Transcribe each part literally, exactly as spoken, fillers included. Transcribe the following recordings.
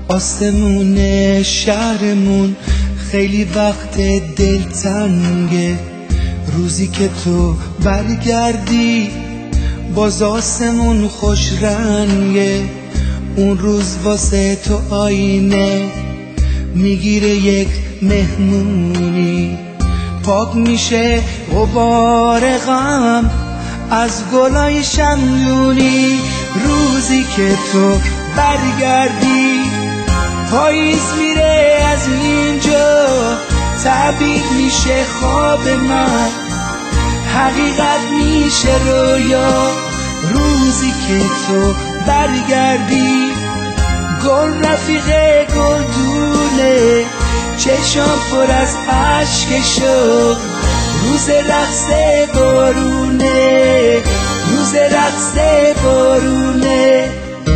آسمون شهرمون خیلی وقت دلتنگه، روزی که تو برگردی باز آسمون خوش رنگه. اون روز واسه تو آینه میگیره یک مهمونی، پاک میشه غبار غم از گلای شمعدونی. روزی که تو برگردی پاییز میره از اینجا، تعبیر میشه خواب من، حقیقت میشه رویا. روزی که تو برگردی گل رفیق گلدونه، چشم پر از عشق شوق، روز رقص بارونه، روز رقص بارونه.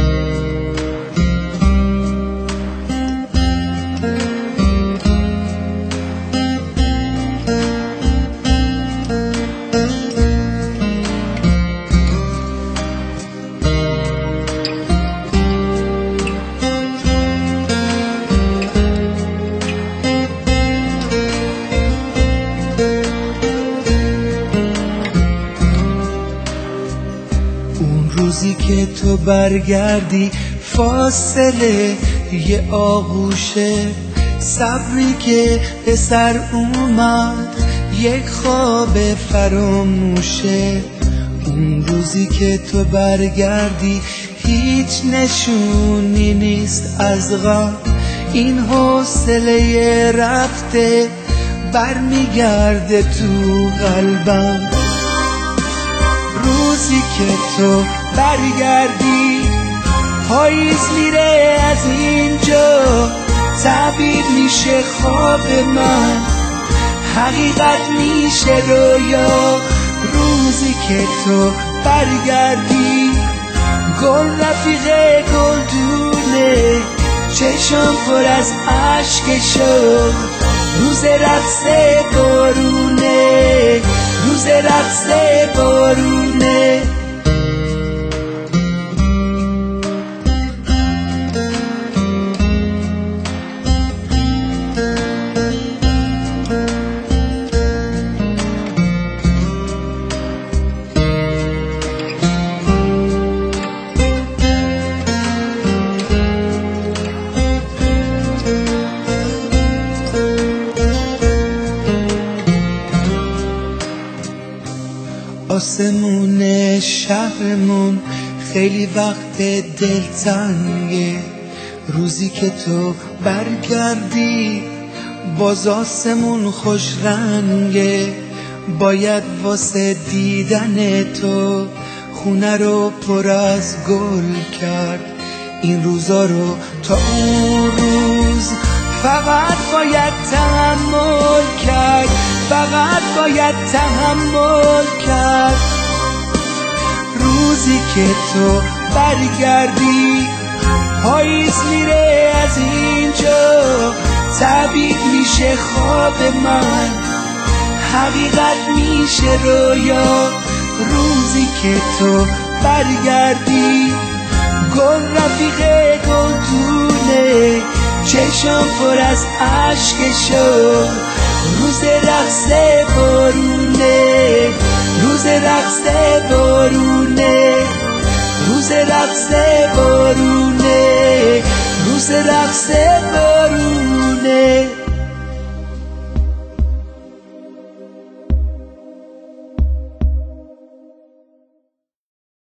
روزی که تو برگردی فاصله یه آغوشه، صبری که به سر اومد یک خواب فراموشه. اون روزی که تو برگردی هیچ نشونی نیست از غم، این حوصله رفته برمیگرده تو قلبم. روزی که تو برگردی پاییز میره از اینجا، تعبیر میشه خواب من، حقیقت میشه رویا. روزی که تو برگردی گل رفیق گلدونه، چشم پر از عشق شوق، روز رقص بارونه، روز رقص بارونه. آسمون شهرمون خیلی وقت دلتنگه، روزی که تو برگردی باز آسمون خوش رنگه. باید واسه دیدن تو خونه رو پر از گل کرد، این روزا رو تا اون روز فقط باید تحمل کرد، فقط باید تحمل کرد. روزی که تو برگردی پاییز میره از اینجا، تعبیر میشه خواب من، حقیقت میشه رویا. روزی که تو برگردی گل رفیق گلدونه، چشم پر از عشق شوق، روز رقص بارونه، روز رقص بارونه، روز رقص بارونه، روز رقص